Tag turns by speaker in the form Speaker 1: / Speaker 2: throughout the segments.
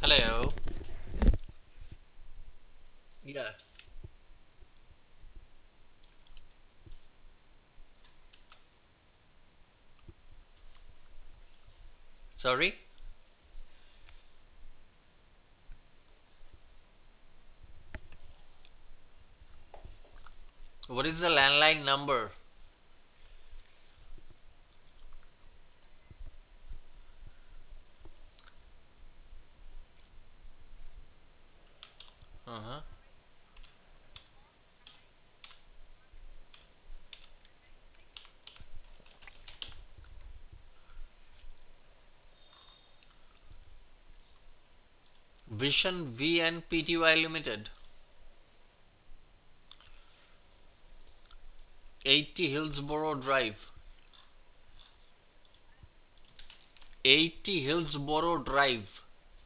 Speaker 1: Hello. Yeah. Sorry. What is the landline number? Uh-huh. Vision VN Pty Limited. 80 Hillsborough Drive. 80 Hillsborough Drive.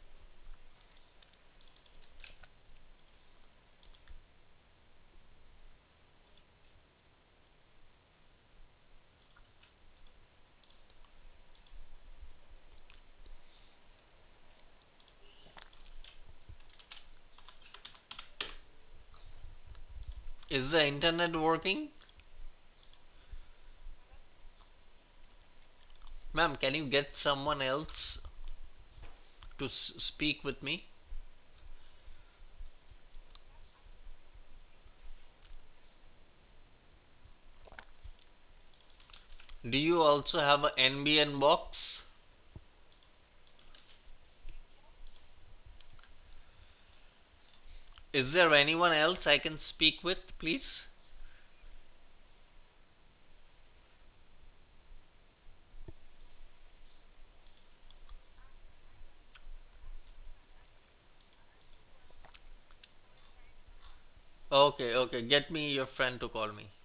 Speaker 1: Is the internet working? Ma'am, can you get someone else to speak with me? Do you also have a NBN box? Is there anyone else I can speak with, please? Okay, okay. Get me your friend to call me.